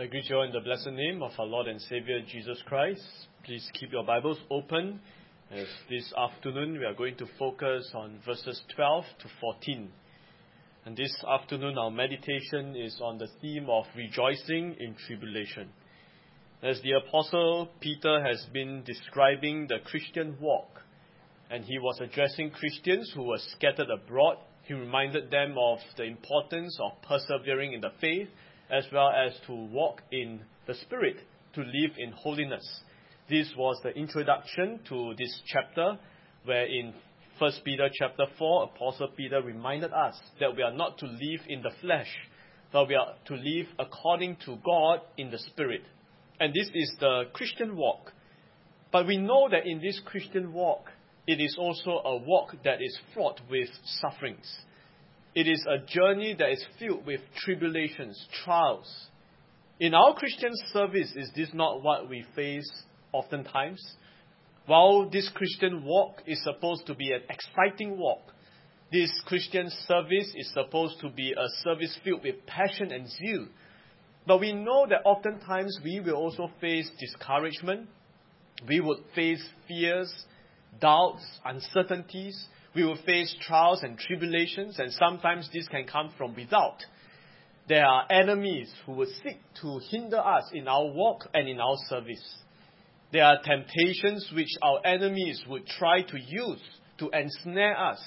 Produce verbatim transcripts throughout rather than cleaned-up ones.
I greet you all in the blessed name of our Lord and Savior Jesus Christ. Please keep your Bibles open, as this afternoon we are going to focus on verses twelve to fourteen. And this afternoon our meditation is on the theme of rejoicing in tribulation. As the Apostle Peter has been describing the Christian walk, and he was addressing Christians who were scattered abroad, he reminded them of the importance of persevering in the faith, as well as to walk in the Spirit, to live in holiness. This was the introduction to this chapter, where in First Peter chapter four, Apostle Peter reminded us that we are not to live in the flesh, but we are to live according to God in the Spirit. And this is the Christian walk. But we know that in this Christian walk, it is also a walk that is fraught with sufferings. It is a journey that is filled with tribulations, trials. In our Christian service, is this not what we face oftentimes? While this Christian walk is supposed to be an exciting walk, this Christian service is supposed to be a service filled with passion and zeal. But we know that oftentimes we will also face discouragement. We would face fears, doubts, uncertainties. We will face trials and tribulations, and sometimes this can come from without. There are enemies who will seek to hinder us in our walk and in our service. There are temptations which our enemies would try to use to ensnare us,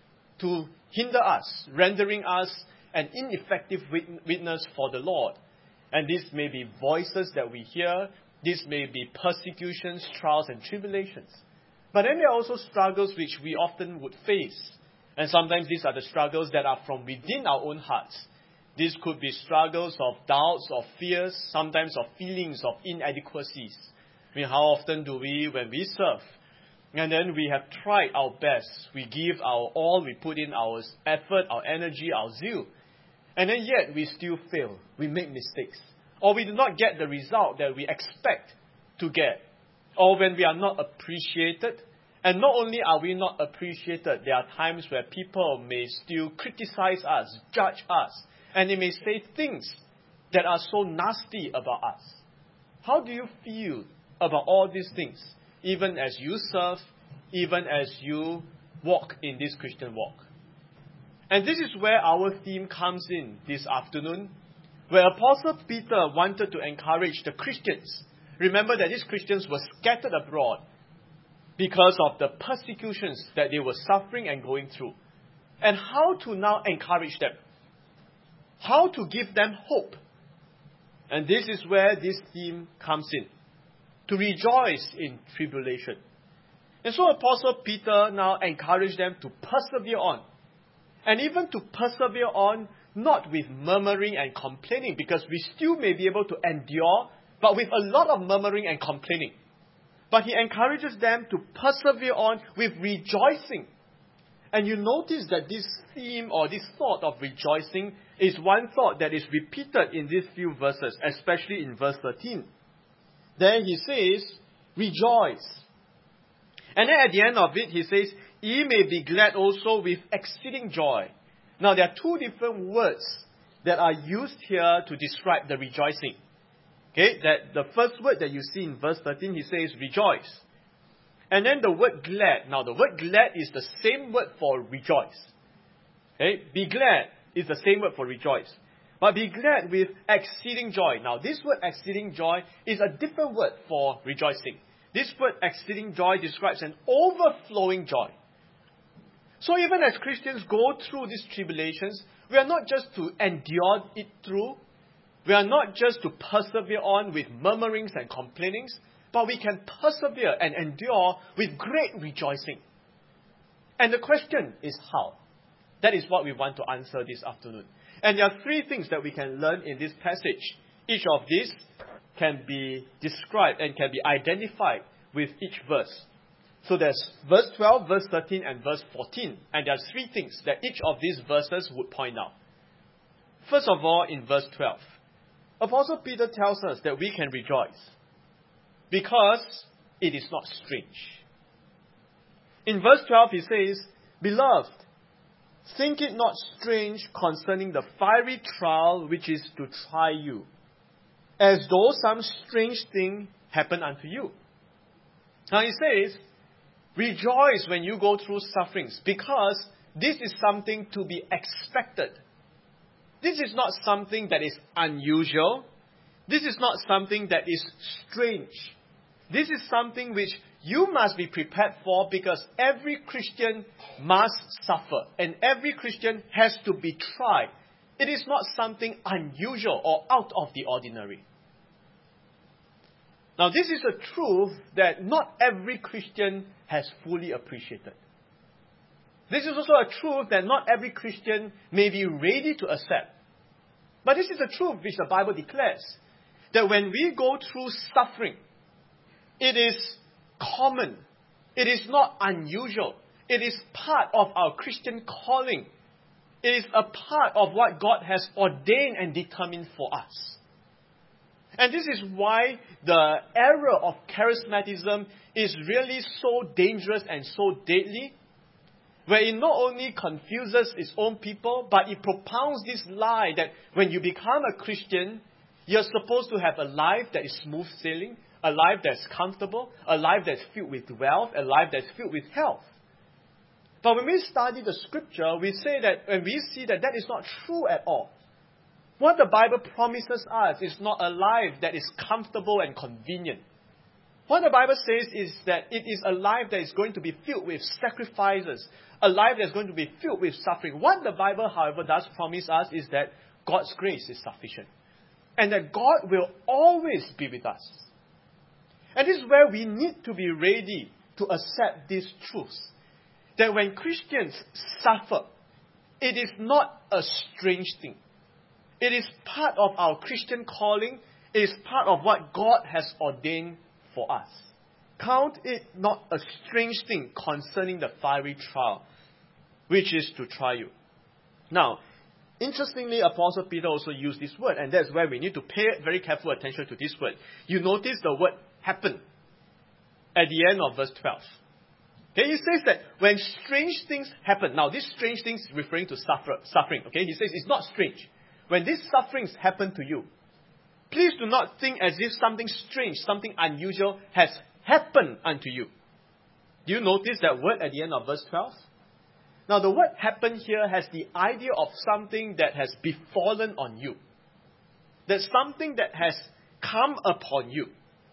to hinder us, rendering us an ineffective witness for the Lord. And this may be voices that we hear. This may be persecutions, trials, and tribulations. But then there are also struggles which we often would face. And sometimes these are the struggles that are from within our own hearts. These could be struggles of doubts, of fears, sometimes of feelings of inadequacies. I mean, how often do we, when we serve, and then we have tried our best, we give our all, we put in our effort, our energy, our zeal, and then yet we still fail, we make mistakes, or we do not get the result that we expect to get. Or when we are not appreciated. And not only are we not appreciated, there are times where people may still criticize us, judge us, and they may say things that are so nasty about us. How do you feel about all these things, even as you serve, even as you walk in this Christian walk? And this is where our theme comes in this afternoon, where Apostle Peter wanted to encourage the Christians. Remember that these Christians were scattered abroad because of the persecutions that they were suffering and going through. And how to now encourage them. How to give them hope. And this is where this theme comes in. To rejoice in tribulation. And so Apostle Peter now encouraged them to persevere on. And even to persevere on, not with murmuring and complaining, because we still may be able to endure, but with a lot of murmuring and complaining. But he encourages them to persevere on with rejoicing. And you notice that this theme or this thought of rejoicing is one thought that is repeated in these few verses, especially in verse thirteen. There he says, rejoice. And then at the end of it, he says, ye may be glad also with exceeding joy. Now there are two different words that are used here to describe the rejoicing. Okay, that the first word that you see in verse thirteen, he says rejoice. And then the word glad. Now the word glad is the same word for rejoice. Okay, be glad is the same word for rejoice. But be glad with exceeding joy. Now this word exceeding joy is a different word for rejoicing. This word exceeding joy describes an overflowing joy. So even as Christians go through these tribulations, we are not just to endure it through. We are not just to persevere on with murmurings and complainings, but we can persevere and endure with great rejoicing. And the question is how? That is what we want to answer this afternoon. And there are three things that we can learn in this passage. Each of these can be described and can be identified with each verse. So there's verse twelve, verse thirteen, and verse fourteen. And there are three things that each of these verses would point out. First of all, in verse twelve, Apostle Peter tells us that we can rejoice because it is not strange. In verse twelve, he says, beloved, think it not strange concerning the fiery trial which is to try you, as though some strange thing happened unto you. Now he says, rejoice when you go through sufferings, because this is something to be expected. This is not something that is unusual. This is not something that is strange. This is something which you must be prepared for, because every Christian must suffer and every Christian has to be tried. It is not something unusual or out of the ordinary. Now, this is a truth that not every Christian has fully appreciated. This is also a truth that not every Christian may be ready to accept. But this is a truth which the Bible declares, that when we go through suffering, it is common. It is not unusual. It is part of our Christian calling. It is a part of what God has ordained and determined for us. And this is why the error of charismatism is really so dangerous and so deadly, where it not only confuses its own people, but it propounds this lie that when you become a Christian, you're supposed to have a life that is smooth sailing, a life that's comfortable, a life that's filled with wealth, a life that's filled with health. But when we study the scripture, we say that, and we see that that is not true at all. What the Bible promises us is not a life that is comfortable and convenient. What the Bible says is that it is a life that is going to be filled with sacrifices, a life that is going to be filled with suffering. What the Bible, however, does promise us is that God's grace is sufficient, and that God will always be with us. And this is where we need to be ready to accept these truths. That when Christians suffer, it is not a strange thing. It is part of our Christian calling. It is part of what God has ordained for us. Count it not a strange thing concerning the fiery trial, which is to try you. Now, interestingly, Apostle Peter also used this word, and that's where we need to pay very careful attention to this word. You notice the word happen at the end of verse twelve. Okay, he says that when strange things happen, now this strange things is referring to suffer, suffering. Okay, he says it's not strange. When these sufferings happen to you, please do not think as if something strange, something unusual has happened unto you. Do you notice that word at the end of verse twelve? Now the word happen here has the idea of something that has befallen on you. That's something that has come upon you.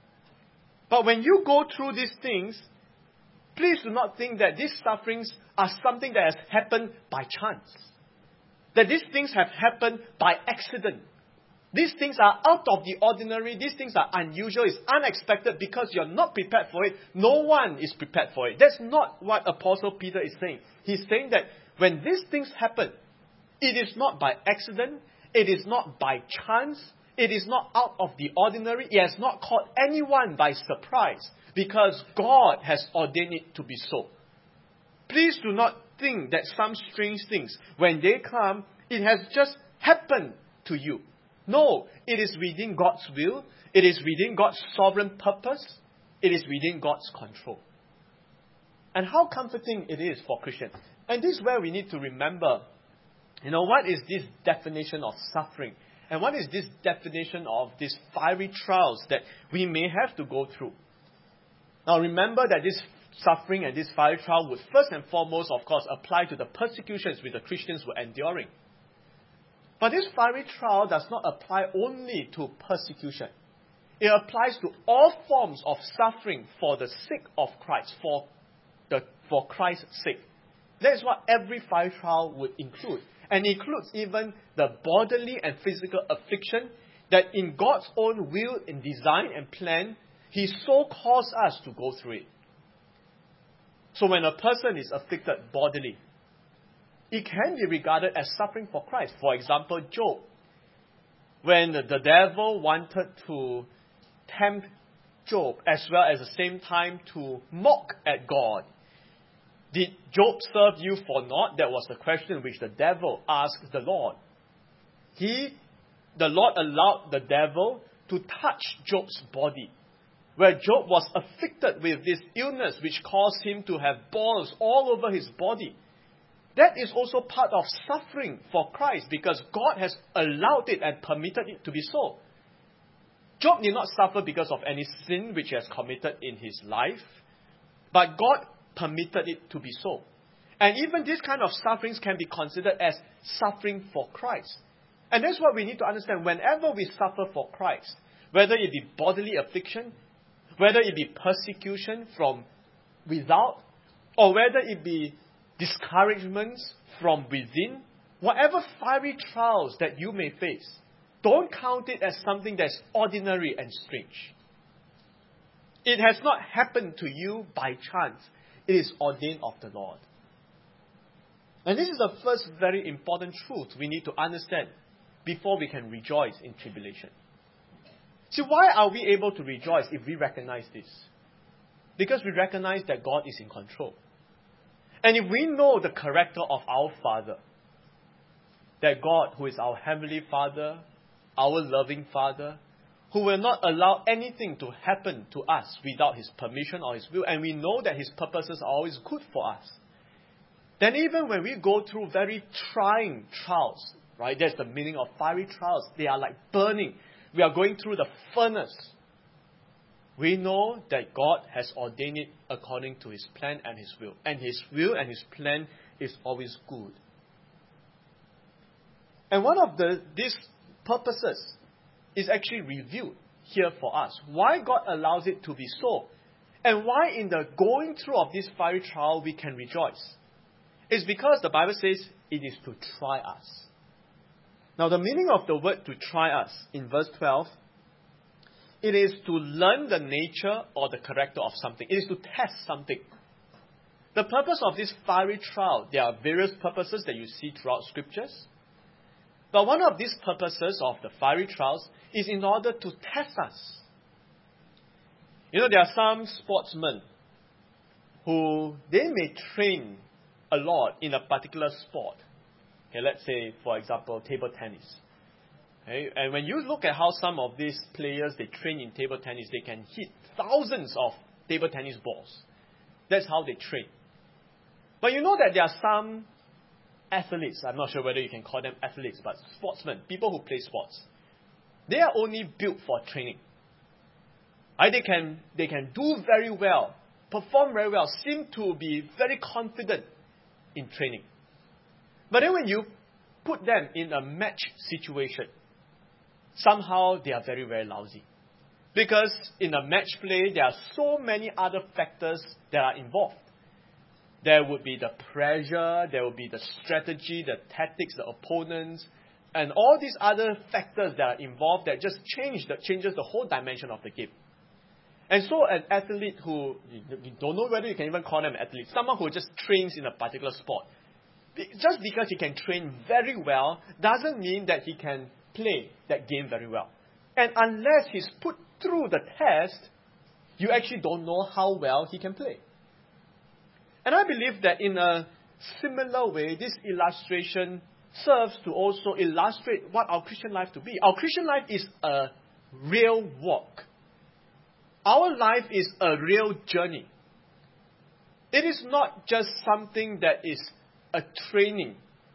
But when you go through these things, please do not think that these sufferings are something that has happened by chance. That these things have happened by accident. These things are out of the ordinary. These things are unusual. It's unexpected because you're not prepared for it. No one is prepared for it. That's not what Apostle Peter is saying. He's saying that when these things happen, it is not by accident. It is not by chance. It is not out of the ordinary. It has not caught anyone by surprise, because God has ordained it to be so. Please do not think that some strange things, when they come, it has just happened to you. No, it is within God's will. It is within God's sovereign purpose. It is within God's control. And how comforting it is for Christians. And this is where we need to remember, you know, what is this definition of suffering? And what is this definition of these fiery trials that we may have to go through? Now remember that this suffering and this fiery trial would first and foremost, of course, apply to the persecutions which the Christians were enduring. But this fiery trial does not apply only to persecution. It applies to all forms of suffering for the sake of Christ, for, the, for Christ's sake. That's what every fiery trial would include. And includes even the bodily and physical affliction that in God's own will and design and plan, He so caused us to go through it. So when a person is afflicted bodily, it can be regarded as suffering for Christ. For example, Job. When the devil wanted to tempt Job, as well as at the same time to mock at God. Did Job serve you for naught? That was the question which the devil asked the Lord. He, the Lord allowed the devil to touch Job's body, where Job was afflicted with this illness which caused him to have boils all over his body. That is also part of suffering for Christ, because God has allowed it and permitted it to be so. Job did not suffer because of any sin which he has committed in his life, but God permitted it to be so. And even this kind of sufferings can be considered as suffering for Christ. And that's what we need to understand. Whenever we suffer for Christ, whether it be bodily affliction, whether it be persecution from without, or whether it be discouragements from within, whatever fiery trials that you may face, don't count it as something that's ordinary and strange. It has not happened to you by chance. It is ordained of the Lord. And this is the first very important truth we need to understand before we can rejoice in tribulation. See, why are we able to rejoice if we recognize this? Because we recognize that God is in control. And if we know the character of our Father, that God, who is our Heavenly Father, our loving Father, who will not allow anything to happen to us without His permission or His will, and we know that His purposes are always good for us, then even when we go through very trying trials, right? That's the meaning of fiery trials. They are like burning. We are going through the furnace. We know that God has ordained it according to His plan and His will. And His will and His plan is always good. And one of the these purposes is actually revealed here for us. Why God allows it to be so. And why in the going through of this fiery trial we can rejoice. It's because the Bible says it is to try us. Now the meaning of the word to try us in verse twelve, it is to learn the nature or the character of something. It is to test something. The purpose of this fiery trial, there are various purposes that you see throughout scriptures. But one of these purposes of the fiery trials is in order to test us. You know, there are some sportsmen who, they may train a lot in a particular sport. Okay, let's say, for example, table tennis. Okay, and when you look at how some of these players, they train in table tennis, they can hit thousands of table tennis balls. That's how they train. But you know that there are some athletes, I'm not sure whether you can call them athletes, but sportsmen, people who play sports. They are only built for training. Right? They can, they can do very well, perform very well, seem to be very confident in training. But then when you put them in a match situation, somehow they are very, very lousy. Because in a match play, there are so many other factors that are involved. There would be the pressure, there would be the strategy, the tactics, the opponents, and all these other factors that are involved that just change that changes the whole dimension of the game. And so an athlete who, you don't know whether you can even call them an athlete, someone who just trains in a particular sport, just because he can train very well doesn't mean that he can play that game very well. And unless he's put through the test, you actually don't know how well he can play. And I believe that in a similar way, this illustration serves to also illustrate what our Christian life to be. Our Christian life is a real walk. Our life is a real journey. It is not just something that is a training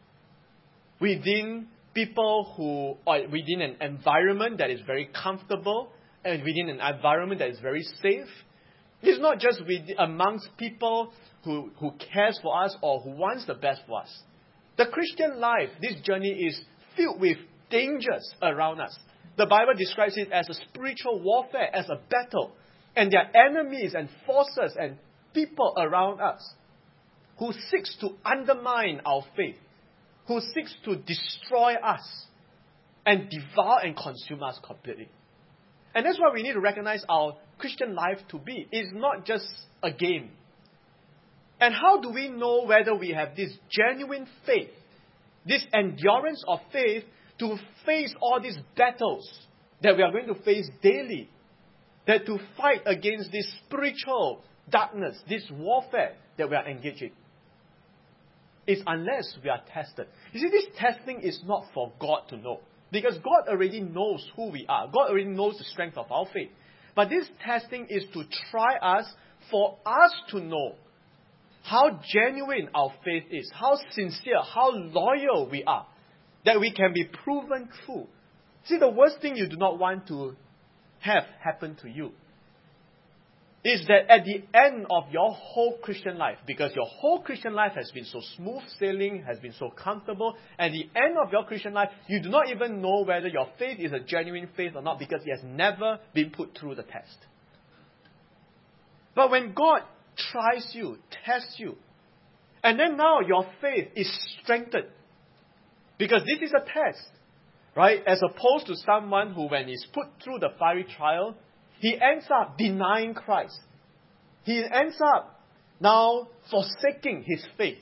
within people who, or within an environment that is very comfortable and within an environment that is very safe. It's not just with, amongst people who, who cares for us or who wants the best for us. The Christian life, this journey is filled with dangers around us. The Bible describes it as a spiritual warfare, as a battle. And there are enemies and forces and people around us who seeks to undermine our faith, who seeks to destroy us and devour and consume us completely. And that's why we need to recognize our Christian life to be. It's not just a game. And how do we know whether we have this genuine faith, this endurance of faith to face all these battles that we are going to face daily, that to fight against this spiritual darkness, this warfare that we are engaged in? It's unless we are tested. You see, this testing is not for God to know. Because God already knows who we are. God already knows the strength of our faith. But this testing is to try us, for us to know how genuine our faith is, how sincere, how loyal we are, that we can be proven true. See, the worst thing you do not want to have happened to you is that at the end of your whole Christian life, because your whole Christian life has been so smooth sailing, has been so comfortable, at the end of your Christian life, you do not even know whether your faith is a genuine faith or not because it has never been put through the test. But when God tries you, tests you, and then now your faith is strengthened, because this is a test, right? As opposed to someone who, when he's put through the fiery trial, he ends up denying Christ. He ends up now forsaking his faith,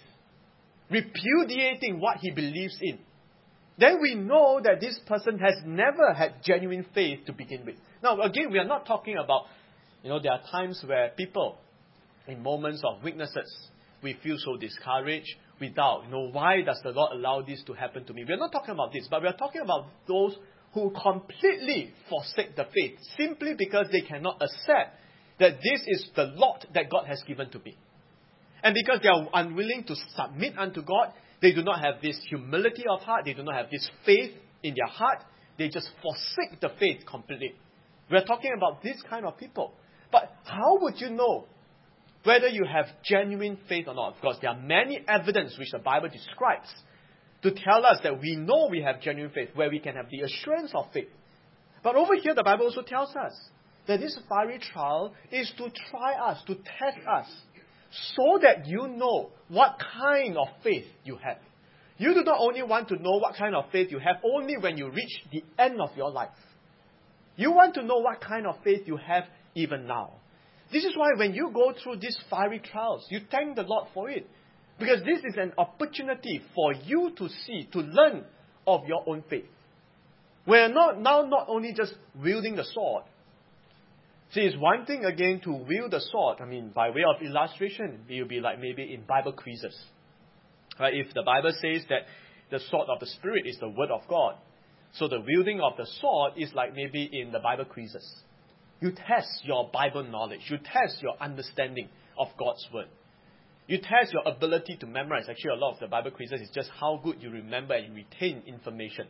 repudiating what he believes in. Then we know that this person has never had genuine faith to begin with. Now, again, we are not talking about, you know, there are times where people, in moments of weaknesses, we feel so discouraged, we doubt, you know, why does the Lord allow this to happen to me? We are not talking about this, but we are talking about those who completely forsake the faith simply because they cannot accept that this is the lot that God has given to me. And because they are unwilling to submit unto God, they do not have this humility of heart, they do not have this faith in their heart, they just forsake the faith completely. We are talking about this kind of people. But how would you know whether you have genuine faith or not? Of course, there are many evidence which the Bible describes to tell us that we know we have genuine faith, where we can have the assurance of faith. But over here, the Bible also tells us that this fiery trial is to try us, to test us, so that you know what kind of faith you have. You do not only want to know what kind of faith you have only when you reach the end of your life. You want to know what kind of faith you have even now. This is why when you go through these fiery trials, you thank the Lord for it. Because this is an opportunity for you to see, to learn of your own faith. We are not now not only just wielding the sword. See, it's one thing again to wield the sword. I mean, by way of illustration, it will be like maybe in Bible quizzes. Right? If the Bible says that the sword of the Spirit is the Word of God, so the wielding of the sword is like maybe in the Bible quizzes. You test your Bible knowledge. You test your understanding of God's Word. You test your ability to memorize. Actually, a lot of the Bible quizzes is just how good you remember and retain information.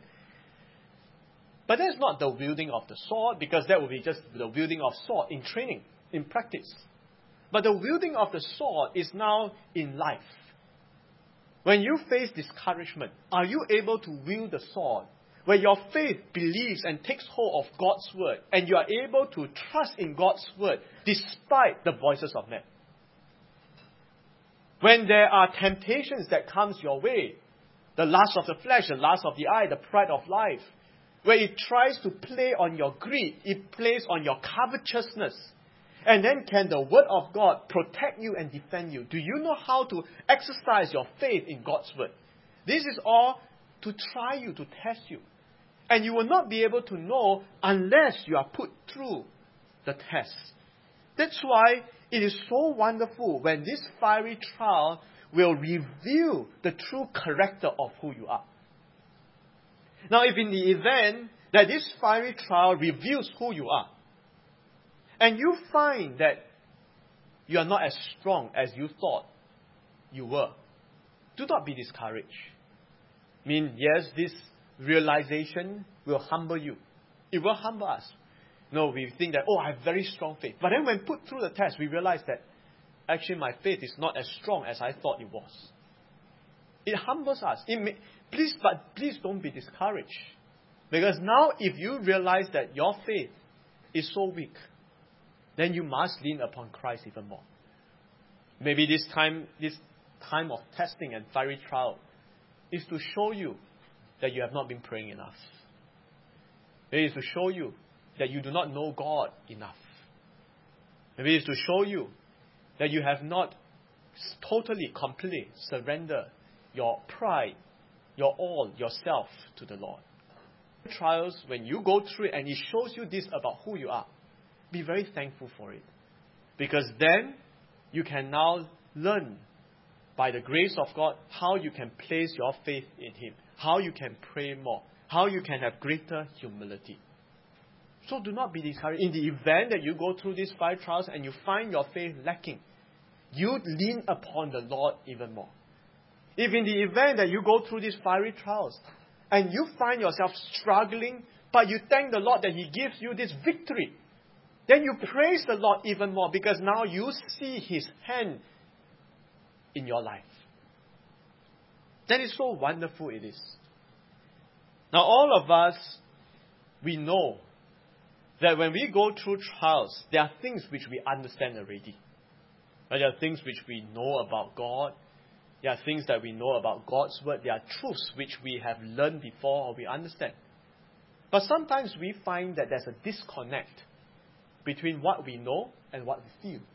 But that's not the wielding of the sword, because that would be just the wielding of sword in training, in practice. But the wielding of the sword is now in life. When you face discouragement, are you able to wield the sword where your faith believes and takes hold of God's Word, and you are able to trust in God's Word despite the voices of men? When there are temptations that comes your way, the lust of the flesh, the lust of the eye, the pride of life, where it tries to play on your greed, it plays on your covetousness. And then can the Word of God protect you and defend you? Do you know how to exercise your faith in God's Word? This is all to try you, to test you. And you will not be able to know unless you are put through the test. That's why it is so wonderful when this fiery trial will reveal the true character of who you are. Now, if in the event that this fiery trial reveals who you are, and you find that you are not as strong as you thought you were, do not be discouraged. I mean, yes, this realization will humble you. It will humble us. No, we think that, oh, I have very strong faith. But then when put through the test, we realize that actually my faith is not as strong as I thought it was. It humbles us. It may, please, but please don't be discouraged. Because now if you realize that your faith is so weak, then you must lean upon Christ even more. Maybe this time, this time of testing and fiery trial is to show you that you have not been praying enough. It is to show you that you do not know God enough. Maybe it is to show you that you have not totally, completely surrendered your pride, your all, yourself to the Lord. Trials, when you go through it and it shows you this about who you are, be very thankful for it. Because then you can now learn by the grace of God how you can place your faith in Him, how you can pray more, how you can have greater humility. So do not be discouraged. In the event that you go through these five trials and you find your faith lacking, you lean upon the Lord even more. If in the event that you go through these fiery trials and you find yourself struggling but you thank the Lord that He gives you this victory. Then you praise the Lord even more because now you see His hand in your life. That is so wonderful it is. Now all of us, we know that when we go through trials, there are things which we understand already. There are things which we know about God. There are things that we know about God's Word. There are truths which we have learned before or we understand. But sometimes we find that there's a disconnect between what we know and what we feel.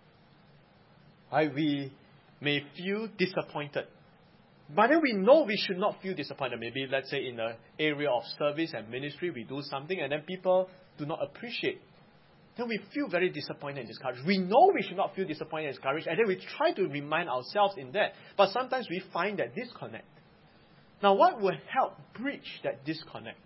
Right? We may feel disappointed. But then we know we should not feel disappointed. Maybe, let's say, in the area of service and ministry, we do something and then people do not appreciate. Then we feel very disappointed and discouraged. We know we should not feel disappointed and discouraged, and then we try to remind ourselves in that. But sometimes we find that disconnect. Now, what will help bridge that disconnect?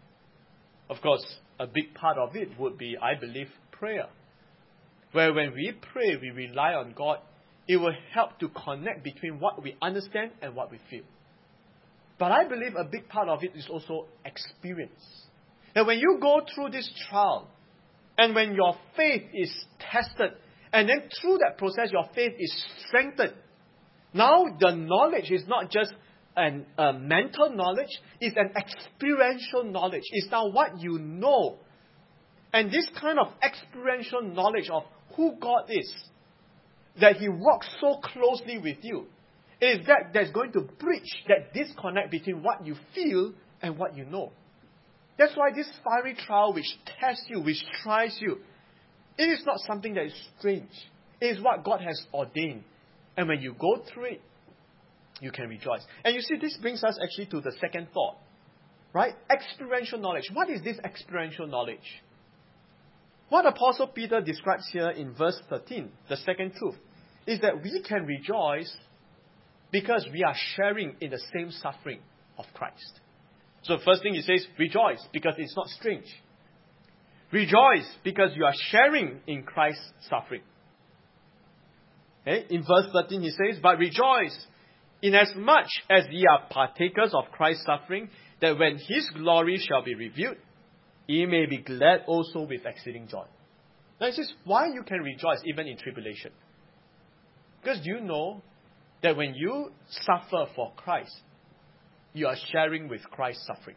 Of course, a big part of it would be, I believe, prayer. Where when we pray, we rely on God, it will help to connect between what we understand and what we feel. But I believe a big part of it is also experience. And when you go through this trial, and when your faith is tested, and then through that process your faith is strengthened, now the knowledge is not just an, a mental knowledge, it's an experiential knowledge. It's now what you know. And this kind of experiential knowledge of who God is, that He walks so closely with you, is that that's going to bridge that disconnect between what you feel and what you know. That's why this fiery trial which tests you, which tries you, it is not something that is strange. It is what God has ordained. And when you go through it, you can rejoice. And you see, this brings us actually to the second thought. Right? Experiential knowledge. What is this experiential knowledge? What Apostle Peter describes here in verse thirteen, the second truth, is that we can rejoice because we are sharing in the same suffering of Christ. So the first thing he says, rejoice because it's not strange. Rejoice because you are sharing in Christ's suffering. Okay? In verse thirteen he says, but rejoice inasmuch as ye are partakers of Christ's suffering, that when His glory shall be revealed, ye may be glad also with exceeding joy. Now he says, why you can rejoice even in tribulation? Because you know that when you suffer for Christ, you are sharing with Christ's suffering.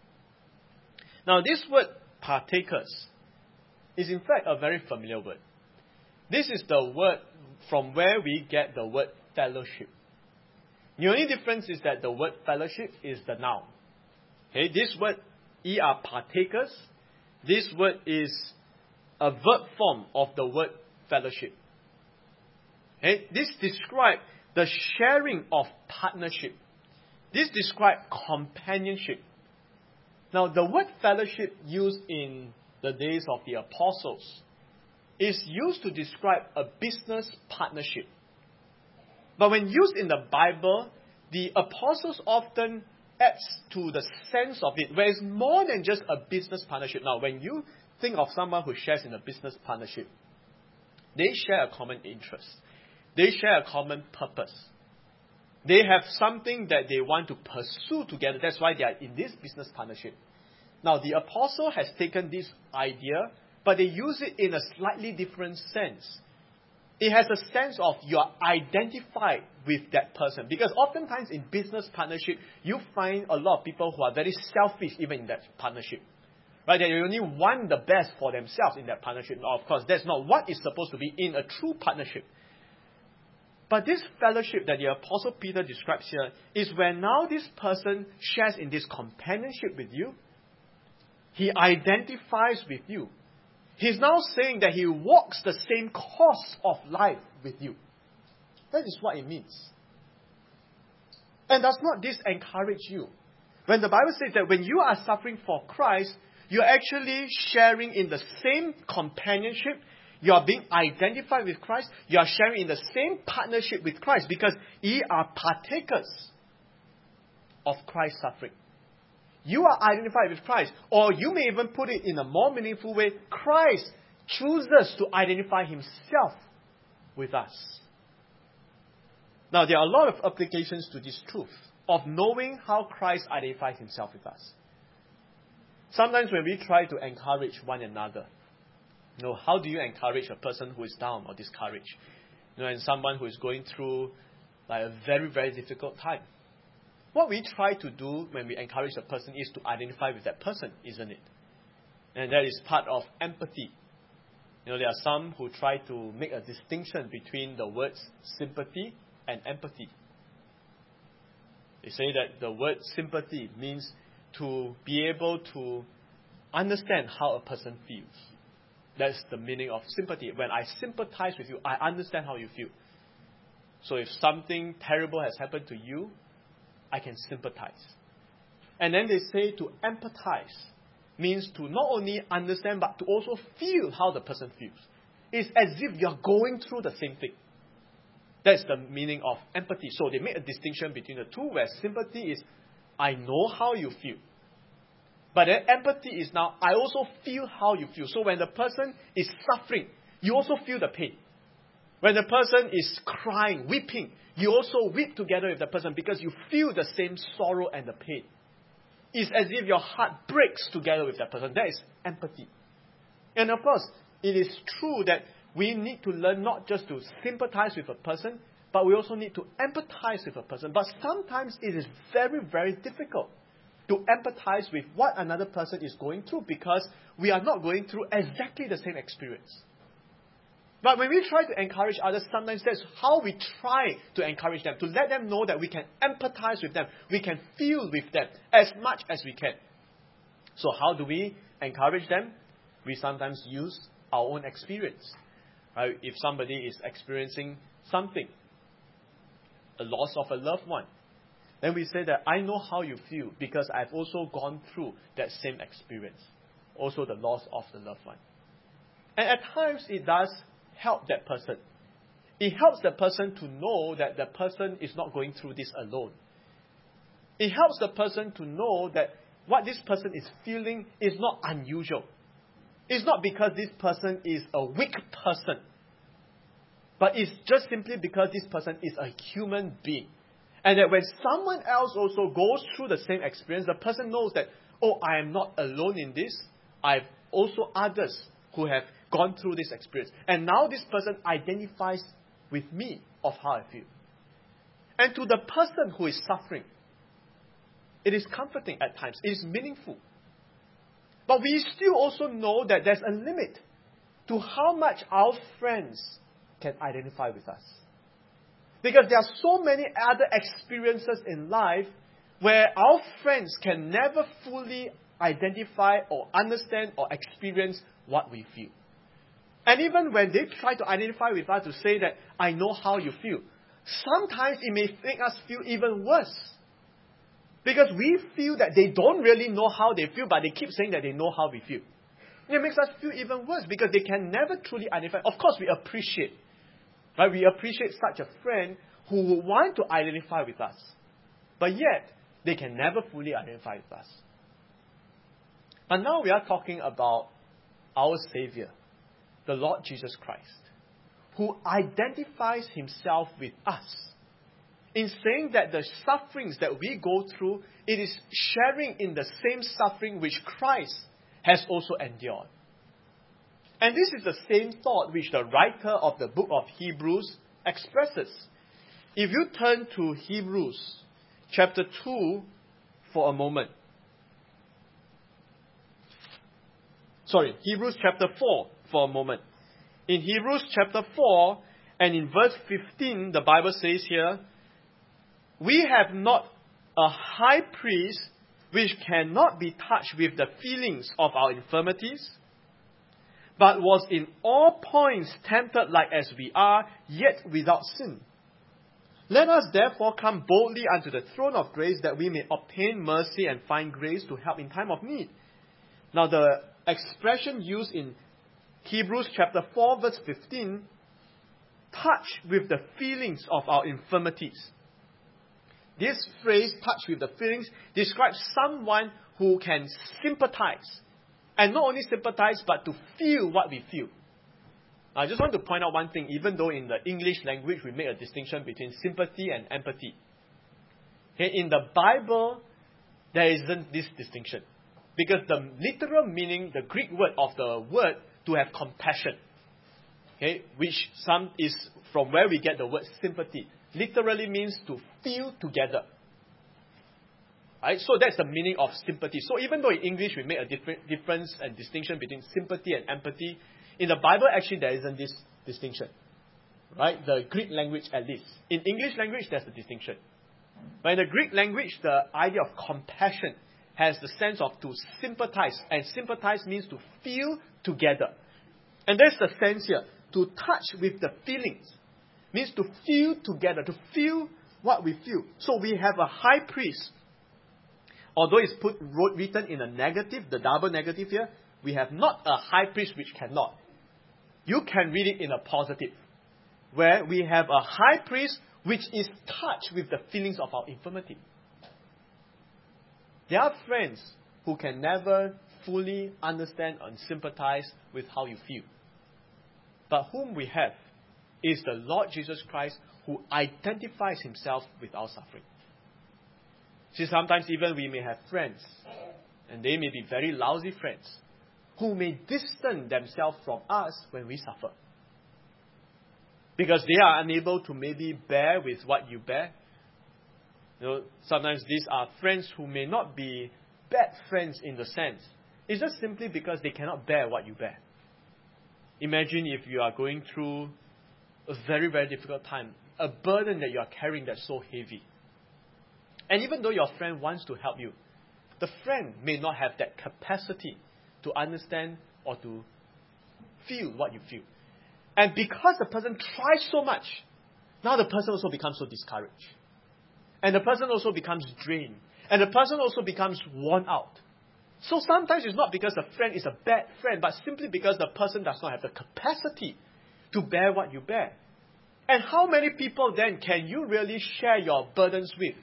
Now this word partakers is in fact a very familiar word. This is the word from where we get the word fellowship. The only difference is that the word fellowship is the noun. Okay, this word, ye are partakers, this word is a verb form of the word fellowship. Okay, this describes the sharing of partnership. This describes companionship. Now, the word fellowship used in the days of the apostles is used to describe a business partnership. But when used in the Bible, the apostles often adds to the sense of it, where it's more than just a business partnership. Now, when you think of someone who shares in a business partnership, they share a common interest. They share a common purpose. They have something that they want to pursue together. That's why they are in this business partnership. Now, the apostle has taken this idea, but they use it in a slightly different sense. It has a sense of you are identified with that person. Because oftentimes in business partnership, you find a lot of people who are very selfish even in that partnership. Right? They only want the best for themselves in that partnership. Now, of course, that's not what is supposed to be in a true partnership. But this fellowship that the Apostle Peter describes here is where now this person shares in this companionship with you. He identifies with you. He's now saying that he walks the same course of life with you. That is what it means. And does not this encourage you? When the Bible says that when you are suffering for Christ, you're actually sharing in the same companionship. You are being identified with Christ. You are sharing in the same partnership with Christ because ye are partakers of Christ's suffering. You are identified with Christ. Or you may even put it in a more meaningful way. Christ chooses to identify Himself with us. Now, there are a lot of applications to this truth of knowing how Christ identifies Himself with us. Sometimes when we try to encourage one another, you know, how do you encourage a person who is down or discouraged? You know, and someone who is going through like a very, very difficult time. What we try to do when we encourage a person is to identify with that person, isn't it? And that is part of empathy. You know, there are some who try to make a distinction between the words sympathy and empathy. They say that the word sympathy means to be able to understand how a person feels. That's the meaning of sympathy. When I sympathize with you, I understand how you feel. So if something terrible has happened to you, I can sympathize. And then they say to empathize means to not only understand but to also feel how the person feels. It's as if you're going through the same thing. That's the meaning of empathy. So they make a distinction between the two, where sympathy is, I know how you feel. But then empathy is now, I also feel how you feel. So when the person is suffering, you also feel the pain. When the person is crying, weeping, you also weep together with the person because you feel the same sorrow and the pain. It's as if your heart breaks together with that person. That is empathy. And of course, it is true that we need to learn not just to sympathize with a person, but we also need to empathize with a person. But sometimes it is very, very difficult to empathize with what another person is going through because we are not going through exactly the same experience. But when we try to encourage others, sometimes that's how we try to encourage them, to let them know that we can empathize with them, we can feel with them as much as we can. So how do we encourage them? We sometimes use our own experience. Right? If somebody is experiencing something, a loss of a loved one, then we say that I know how you feel because I've also gone through that same experience. Also the loss of the loved one. And at times it does help that person. It helps the person to know that the person is not going through this alone. It helps the person to know that what this person is feeling is not unusual. It's not because this person is a weak person, but it's just simply because this person is a human being. And that when someone else also goes through the same experience, the person knows that, oh, I am not alone in this. I have also others who have gone through this experience. And now this person identifies with me of how I feel. And to the person who is suffering, it is comforting at times. It is meaningful. But we still also know that there's a limit to how much our friends can identify with us. Because there are so many other experiences in life where our friends can never fully identify or understand or experience what we feel. And even when they try to identify with us to say that, I know how you feel, sometimes it may make us feel even worse. Because we feel that they don't really know how they feel, but they keep saying that they know how we feel. It makes us feel even worse because they can never truly identify. Of course, we appreciate. Right? We appreciate such a friend who would want to identify with us. But yet, they can never fully identify with us. And now we are talking about our Savior, the Lord Jesus Christ, who identifies himself with us in saying that the sufferings that we go through, it is sharing in the same suffering which Christ has also endured. And this is the same thought which the writer of the book of Hebrews expresses. If you turn to Hebrews chapter two for a moment. Sorry, Hebrews chapter four for a moment. In Hebrews chapter four and in verse fifteen, the Bible says here, we have not a high priest which cannot be touched with the feelings of our infirmities, but was in all points tempted like as we are, yet without sin. Let us therefore come boldly unto the throne of grace, that we may obtain mercy and find grace to help in time of need. Now the expression used in Hebrews chapter four verse fifteen, touch with the feelings of our infirmities. This phrase, touch with the feelings, describes someone who can sympathize. And not only sympathize, but to feel what we feel. I just want to point out one thing, even though in the English language we make a distinction between sympathy and empathy. Okay, in the Bible, there isn't this distinction. because the literal meaning, the Greek word of the word, to have compassion, okay, which some is from where we get the word sympathy, literally means to feel together. Right? So that's the meaning of sympathy. So even though in English we make a different difference and distinction between sympathy and empathy, in the Bible actually there isn't this distinction. Right? The Greek language at least. In English language there's a distinction. But in the Greek language, the idea of compassion has the sense of to sympathize. And sympathize means to feel together. And that's the sense here. To touch with the feelings. Means to feel together. To feel what we feel. So we have a high priest. Although it's put wrote, written in a negative, the double negative here, we have not a high priest which cannot. You can read it in a positive. Where we have a high priest which is touched with the feelings of our infirmity. There are friends who can never fully understand and sympathize with how you feel. But whom we have is the Lord Jesus Christ who identifies himself with our suffering. See, sometimes even we may have friends, and they may be very lousy friends, who may distance themselves from us when we suffer. Because they are unable to maybe bear with what you bear. You know, sometimes these are friends who may not be bad friends in the sense. It's just simply because they cannot bear what you bear. Imagine if you are going through a very, very difficult time, a burden that you are carrying that's so heavy. And even though your friend wants to help you, the friend may not have that capacity to understand or to feel what you feel. And because the person tries so much, now the person also becomes so discouraged. And the person also becomes drained. And the person also becomes worn out. So sometimes it's not because the friend is a bad friend, but simply because the person does not have the capacity to bear what you bear. And how many people then can you really share your burdens with?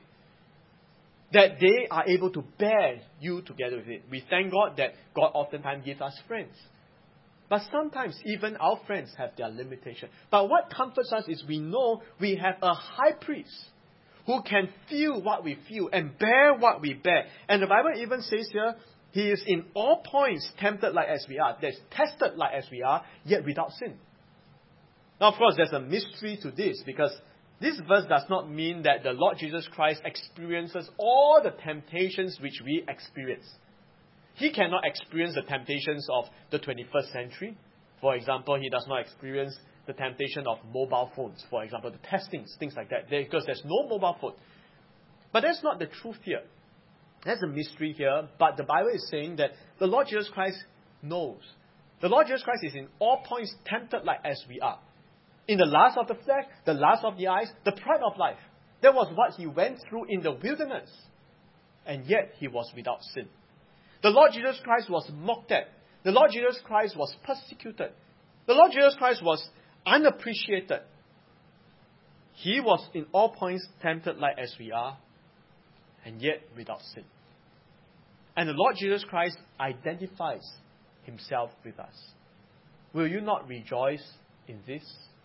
That they are able to bear you together with it. We thank God that God oftentimes gives us friends. But sometimes even our friends have their limitation. But what comforts us is we know we have a high priest who can feel what we feel and bear what we bear. And the Bible even says here, he is in all points tempted like as we are. That's tested like as we are, yet without sin. Now, of course, there's a mystery to this because this verse does not mean that the Lord Jesus Christ experiences all the temptations which we experience. He cannot experience the temptations of the twenty-first century. For example, he does not experience the temptation of mobile phones. For example, the testings, things like that. Because there's no mobile phone. But that's not the truth here. There's a mystery here. But the Bible is saying that the Lord Jesus Christ knows. The Lord Jesus Christ is in all points tempted like as we are. In the lust of the flesh, the lust of the eyes, the pride of life. That was what he went through in the wilderness. And yet he was without sin. The Lord Jesus Christ was mocked at. The Lord Jesus Christ was persecuted. The Lord Jesus Christ was unappreciated. He was in all points tempted like as we are, and yet without sin. And the Lord Jesus Christ identifies himself with us. Will you not rejoice in this?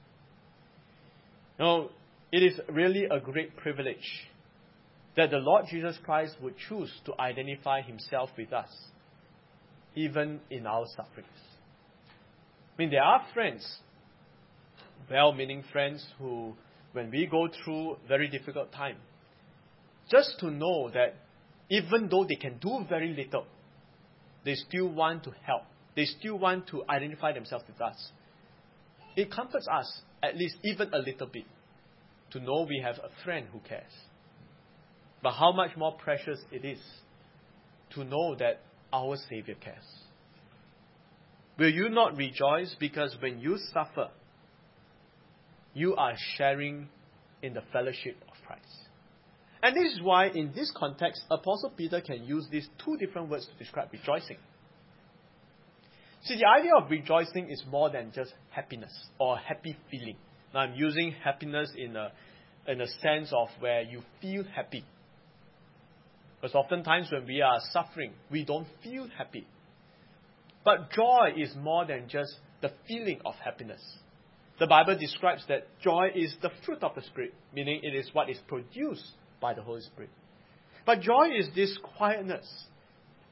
No, it is really a great privilege that the Lord Jesus Christ would choose to identify himself with us, even in our sufferings. I mean, there are friends, well-meaning friends, who, when we go through very difficult time, just to know that even though they can do very little, they still want to help. They still want to identify themselves with us. It comforts us, at least even a little bit, to know we have a friend who cares. But how much more precious it is to know that our Savior cares. Will you not rejoice because when you suffer, you are sharing in the fellowship of Christ? And this is why in this context, Apostle Peter can use these two different words to describe rejoicing. See, the idea of rejoicing is more than just happiness or happy feeling. Now, I'm using happiness in a, in a sense of where you feel happy. Because oftentimes when we are suffering, we don't feel happy. But joy is more than just the feeling of happiness. The Bible describes that joy is the fruit of the Spirit, meaning it is what is produced by the Holy Spirit. But joy is this quietness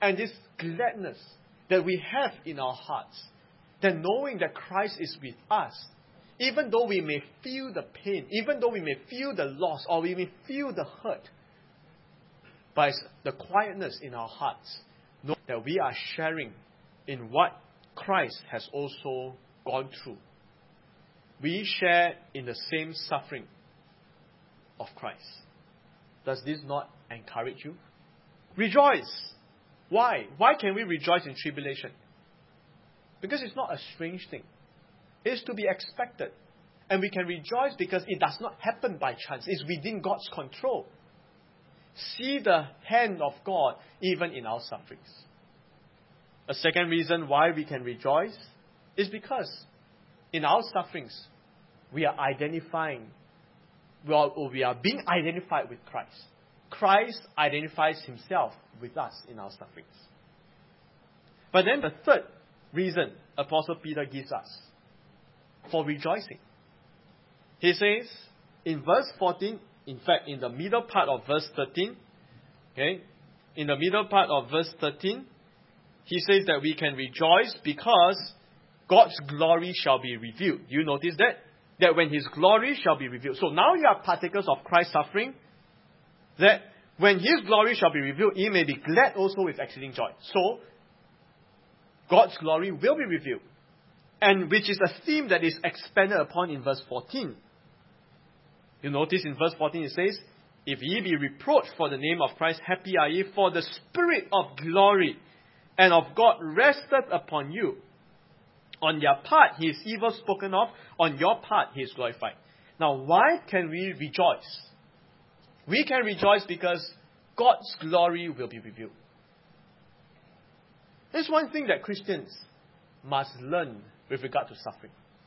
and this gladness that we have in our hearts, that knowing that Christ is with us, even though we may feel the pain, even though we may feel the loss, or we may feel the hurt, by the quietness in our hearts, know that we are sharing in what Christ has also gone through. We share in the same suffering of Christ. Does this not encourage you? Rejoice. Why? Why can we rejoice in tribulation? Because it's not a strange thing. It is to be expected. And we can rejoice because it does not happen by chance. It's within God's control. See the hand of God even in our sufferings. A second reason why we can rejoice is because in our sufferings, we are identifying, well, we are being identified with Christ. Christ identifies himself with us in our sufferings. But then the third reason Apostle Peter gives us for rejoicing. He says in verse fourteen, in fact in the middle part of verse thirteen, okay, in the middle part of verse thirteen, he says that we can rejoice because God's glory shall be revealed. Do you notice that? That when his glory shall be revealed. So now you are partakers of Christ's suffering, that when his glory shall be revealed, ye may be glad also with exceeding joy. So, God's glory will be revealed. And which is a theme that is expanded upon in verse fourteen. You notice in verse fourteen it says, if ye be reproached for the name of Christ, happy are ye, for the Spirit of glory and of God resteth upon you. On their part he is evil spoken of, on your part he is glorified. Now why can we rejoice? We can rejoice because God's glory will be revealed. There's one thing that Christians must learn with regard to suffering.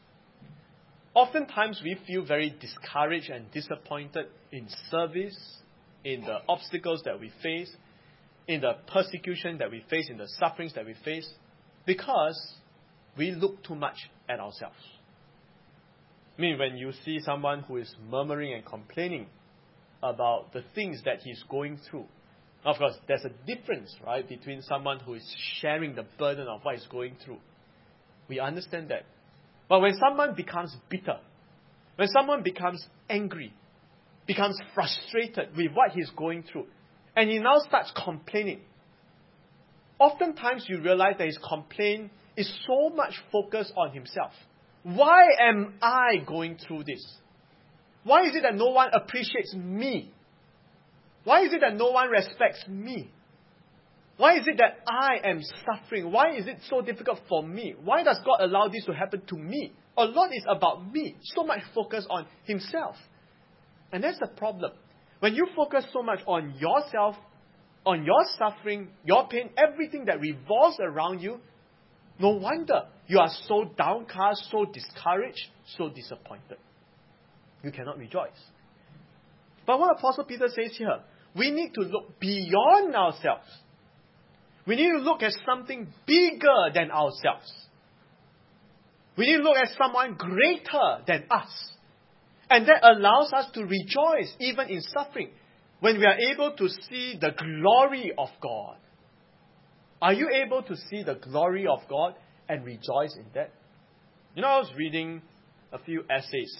Oftentimes we feel very discouraged and disappointed in service, in the obstacles that we face, in the persecution that we face, in the sufferings that we face, because we look too much at ourselves. I mean, when you see someone who is murmuring and complaining about the things that he's going through, of course, there's a difference, right, between someone who is sharing the burden of what he's going through. We understand that. But when someone becomes bitter, when someone becomes angry, becomes frustrated with what he's going through, and he now starts complaining, oftentimes you realize that his complaint is so much focused on himself. Why am I going through this? Why is it that no one appreciates me? Why is it that no one respects me? Why is it that I am suffering? Why is it so difficult for me? Why does God allow this to happen to me? A lot is about me. So much focus on himself. And that's the problem. When you focus so much on yourself, on your suffering, your pain, everything that revolves around you, no wonder you are so downcast, so discouraged, so disappointed. You cannot rejoice. But what Apostle Peter says here, we need to look beyond ourselves. We need to look at something bigger than ourselves. We need to look at someone greater than us. And that allows us to rejoice even in suffering when we are able to see the glory of God. Are you able to see the glory of God and rejoice in that? You know, I was reading a few essays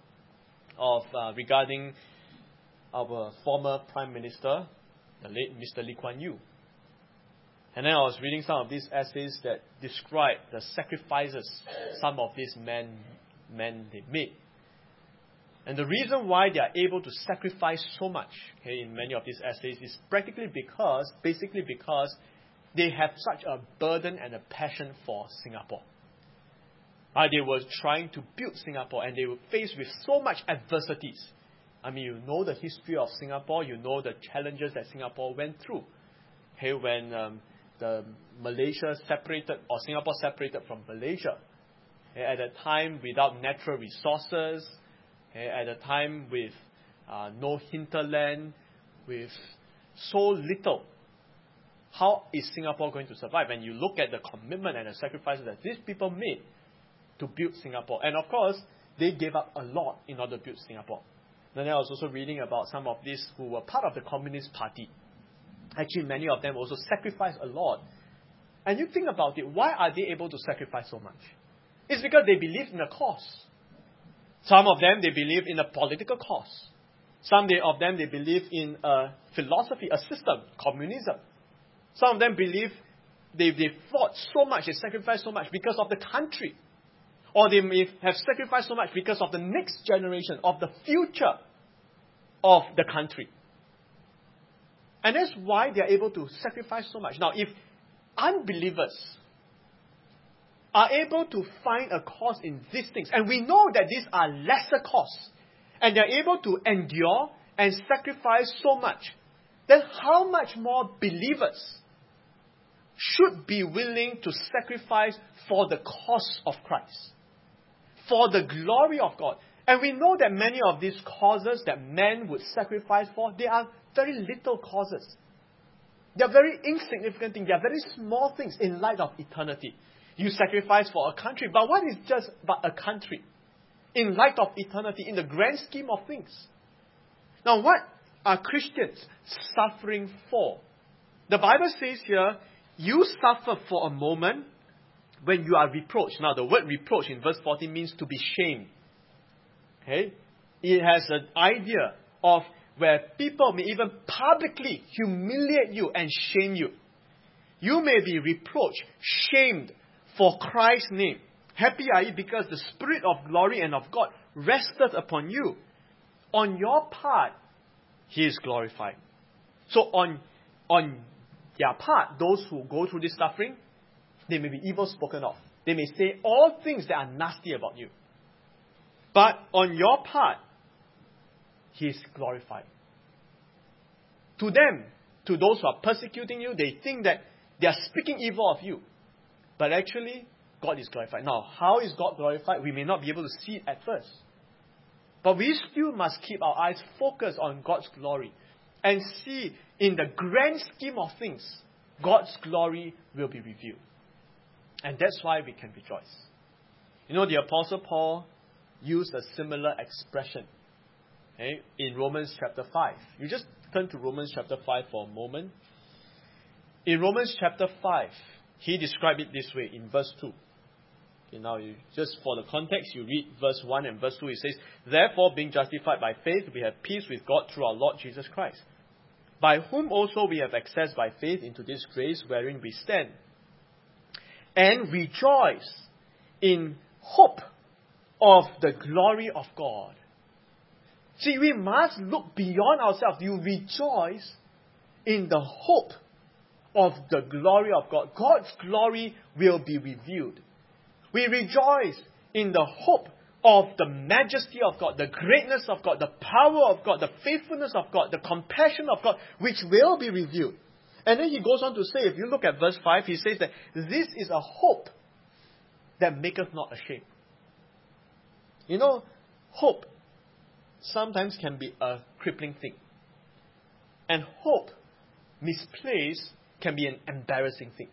of uh, regarding our former Prime Minister, the late Mister Lee Kuan Yew. And then I was reading some of these essays that describe the sacrifices some of these men, men they made. And the reason why they are able to sacrifice so much, okay, in many of these essays is practically because, basically because they have such a burden and a passion for Singapore. Uh, they were trying to build Singapore and they were faced with so much adversities. I mean, you know the history of Singapore, you know the challenges that Singapore went through. Okay, when um, the Malaysia separated, or Singapore separated from Malaysia, okay, at a time without natural resources, okay, at a time with uh, no hinterland, with so little. How is Singapore going to survive? And you look at the commitment and the sacrifices that these people made to build Singapore. And of course, they gave up a lot in order to build Singapore. Then I was also reading about some of these who were part of the Communist Party. Actually, many of them also sacrifice a lot. And you think about it, why are they able to sacrifice so much? It's because they believe in a cause. Some of them, they believe in a political cause. Some of them, they believe in a philosophy, a system, communism. Some of them believe they, they fought so much, they sacrificed so much because of the country. Or they may have sacrificed so much because of the next generation, of the future of the country. And that's why they are able to sacrifice so much. Now, if unbelievers are able to find a cause in these things, and we know that these are lesser costs, and they're able to endure and sacrifice so much, then how much more believers should be willing to sacrifice for the cause of Christ, for the glory of God? And we know that many of these causes that men would sacrifice for, they are very little causes. They are very insignificant things. They are very small things in light of eternity. You sacrifice for a country, but what is just but a country in light of eternity, in the grand scheme of things? Now, what are Christians suffering for? The Bible says here, you suffer for a moment when you are reproached. Now, the word reproach in verse fourteen means to be shamed. Okay? It has an idea of where people may even publicly humiliate you and shame you. You may be reproached, shamed for Christ's name. Happy are you because the Spirit of glory and of God resteth upon you. On your part, He is glorified. So on, on their part, those who go through this suffering, they may be evil spoken of. They may say all things that are nasty about you. But on your part, He is glorified. To them, to those who are persecuting you, they think that they are speaking evil of you. But actually, God is glorified. Now, how is God glorified? We may not be able to see it at first. But we still must keep our eyes focused on God's glory and see in the grand scheme of things, God's glory will be revealed. And that's why we can rejoice. You know, the Apostle Paul used a similar expression, okay, in Romans chapter five. You just turn to Romans chapter five for a moment. In Romans chapter five, he described it this way in verse two. Okay, now, you, just for the context, you read verse one and verse two. It says, therefore, being justified by faith, we have peace with God through our Lord Jesus Christ, by whom also we have access by faith into this grace wherein we stand, and rejoice in hope of the glory of God. See, we must look beyond ourselves. You rejoice in the hope of the glory of God. God's glory will be revealed. We rejoice in the hope of the majesty of God, the greatness of God, the power of God, the faithfulness of God, the compassion of God, which will be revealed. And then he goes on to say, if you look at verse five, he says that this is a hope that maketh not ashamed. You know, hope sometimes can be a crippling thing. And hope misplaced can be an embarrassing thing.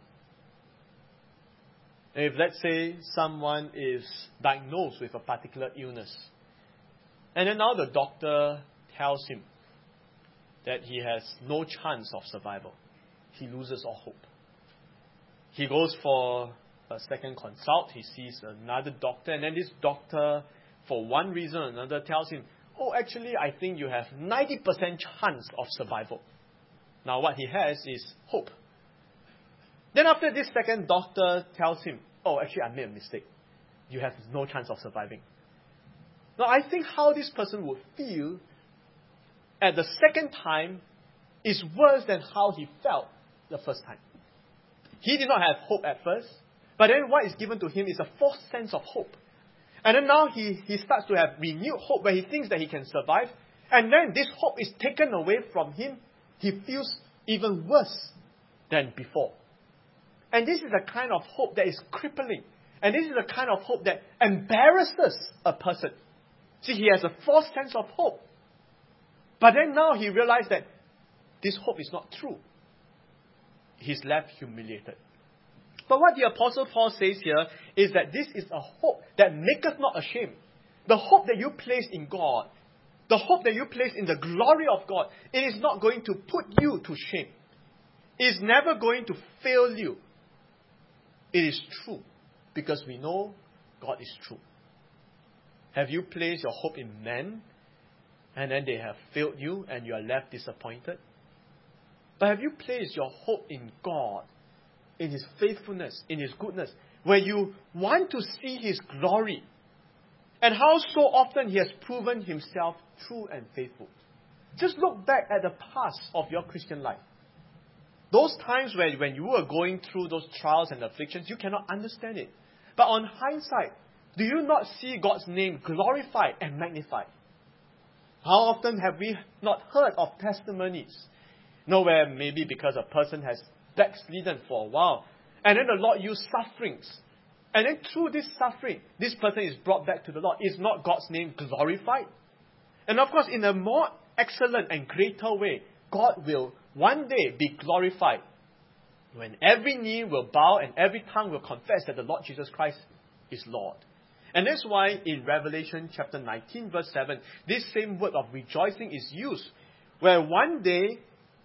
If, let's say, someone is diagnosed with a particular illness, and then now the doctor tells him that he has no chance of survival, he loses all hope. He goes for a second consult, he sees another doctor, and then this doctor, for one reason or another, tells him, oh, actually, I think you have ninety percent chance of survival. Now, what he has is hope. Then after this second doctor tells him, oh, actually, I made a mistake. You have no chance of surviving. Now, I think how this person would feel at the second time is worse than how he felt the first time. He did not have hope at first, but then what is given to him is a false sense of hope. And then now he, he starts to have renewed hope where he thinks that he can survive. And then this hope is taken away from him. He feels even worse than before. And this is a kind of hope that is crippling. And this is a kind of hope that embarrasses a person. See, he has a false sense of hope. But then now he realized that this hope is not true. He's left humiliated. But what the Apostle Paul says here is that this is a hope that maketh not ashamed. The hope that you place in God, the hope that you place in the glory of God, it is not going to put you to shame. is never going to fail you. It is true because we know God is true. Have you placed your hope in men and then they have failed you and you are left disappointed? But have you placed your hope in God, in His faithfulness, in His goodness, where you want to see His glory and how so often He has proven Himself true and faithful? Just look back at the past of your Christian life. Those times where when you were going through those trials and afflictions, you cannot understand it. But on hindsight, do you not see God's name glorified and magnified? How often have we not heard of testimonies? Nowhere, maybe because a person has backslidden for a while, and then the Lord used sufferings. And then through this suffering, this person is brought back to the Lord. Is not God's name glorified? And of course, in a more excellent and greater way, God will one day be glorified when every knee will bow and every tongue will confess that the Lord Jesus Christ is Lord. And that's why in Revelation chapter nineteen verse seven, this same word of rejoicing is used, where one day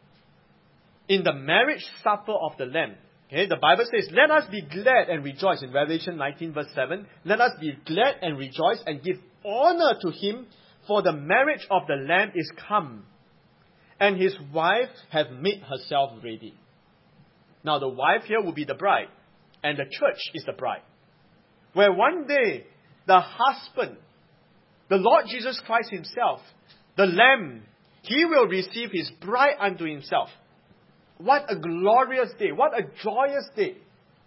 in the marriage supper of the Lamb, okay, the Bible says, let us be glad and rejoice. In Revelation nineteen verse seven, let us be glad and rejoice and give honor to Him, for the marriage of the Lamb is come, and His wife hath made herself ready. Now the wife here will be the bride, and the church is the bride. Where one day, the husband, the Lord Jesus Christ Himself, the Lamb, He will receive His bride unto Himself. What a glorious day. What a joyous day.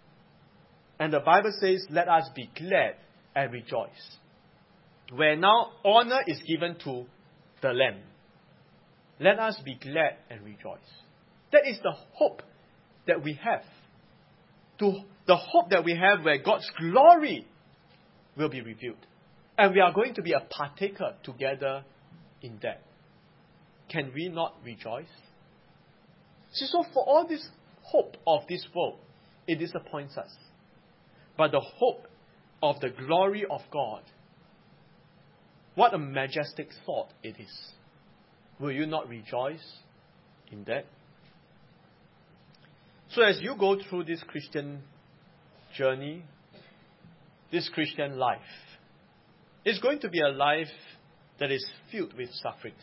And the Bible says, let us be glad and rejoice. Where now honor is given to the Lamb. Let us be glad and rejoice. That is the hope that we have. To the hope that we have where God's glory will be revealed. And we are going to be a partaker together in that. Can we not rejoice? See, so for all this hope of this world, it disappoints us. But the hope of the glory of God, what a majestic thought it is. Will you not rejoice in that? So as you go through this Christian journey, this Christian life, it's going to be a life that is filled with sufferings.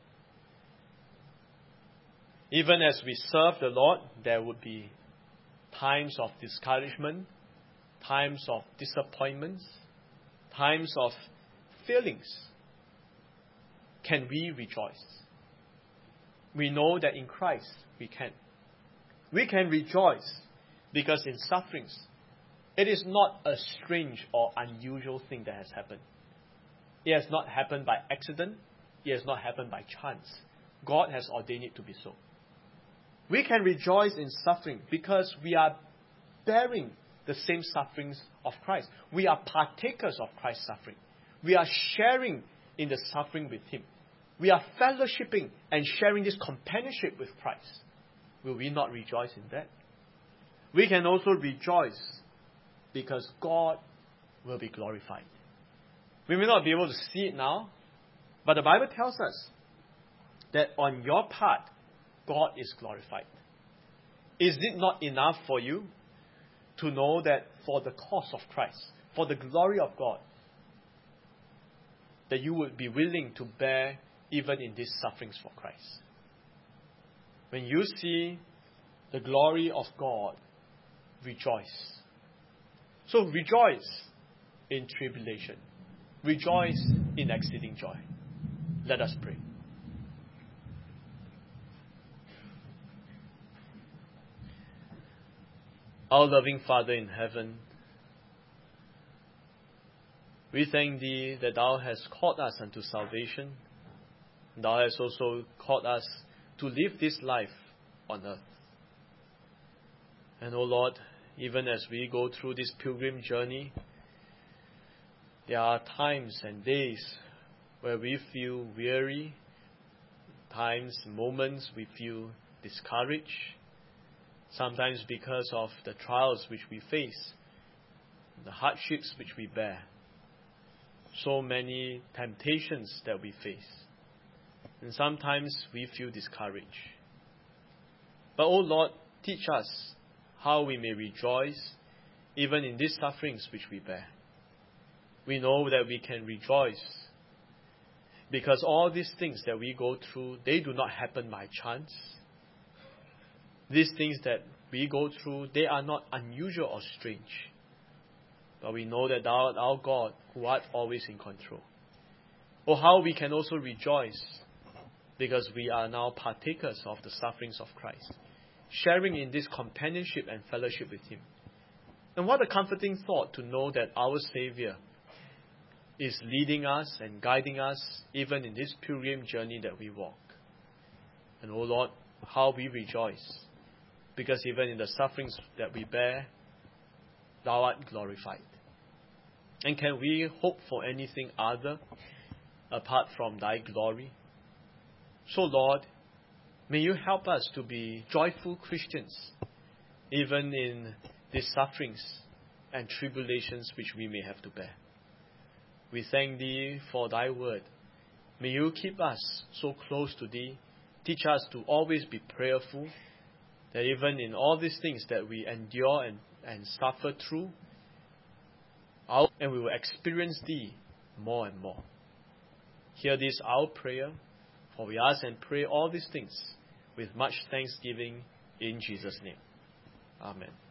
Even as we serve the Lord, there would be times of discouragement, times of disappointments, times of failings. Can we rejoice? We know that in Christ we can. We can rejoice because in sufferings, it is not a strange or unusual thing that has happened. It has not happened by accident. It has not happened by chance. God has ordained it to be so. We can rejoice in suffering because we are bearing the same sufferings of Christ. We are partakers of Christ's suffering. We are sharing in the suffering with Him. We are fellowshipping and sharing this companionship with Christ. Will we not rejoice in that? We can also rejoice because God will be glorified. We may not be able to see it now, but the Bible tells us that on your part, God is glorified. Is it not enough for you to know that for the cause of Christ, for the glory of God, that you would be willing to bear even in these sufferings for Christ? When you see the glory of God, rejoice. So rejoice in tribulation. Rejoice in exceeding joy. Let us pray. Our loving Father in heaven, we thank Thee that Thou hast called us unto salvation. Thou hast also called us to live this life on earth. And, O Lord, even as we go through this pilgrim journey, there are times and days where we feel weary, times, moments we feel discouraged, sometimes because of the trials which we face, the hardships which we bear, so many temptations that we face. And sometimes we feel discouraged. But, oh Lord, teach us how we may rejoice even in these sufferings which we bear. We know that we can rejoice because all these things that we go through, they do not happen by chance. These things that we go through, they are not unusual or strange. But we know that thou art our God, who art always in control. Oh, how we can also rejoice because we are now partakers of the sufferings of Christ, sharing in this companionship and fellowship with Him. And what a comforting thought to know that our Savior is leading us and guiding us even in this pilgrim journey that we walk. And oh Lord, how we rejoice, because even in the sufferings that we bear, Thou art glorified. And can we hope for anything other apart from Thy glory? So Lord, may You help us to be joyful Christians, even in these sufferings and tribulations which we may have to bear. We thank Thee for Thy word. May You keep us so close to Thee. Teach us to always be prayerful, that even in all these things that we endure and, and suffer through, our, and we will experience Thee more and more. Hear this our prayer, for we ask and pray all these things with much thanksgiving in Jesus' name. Amen.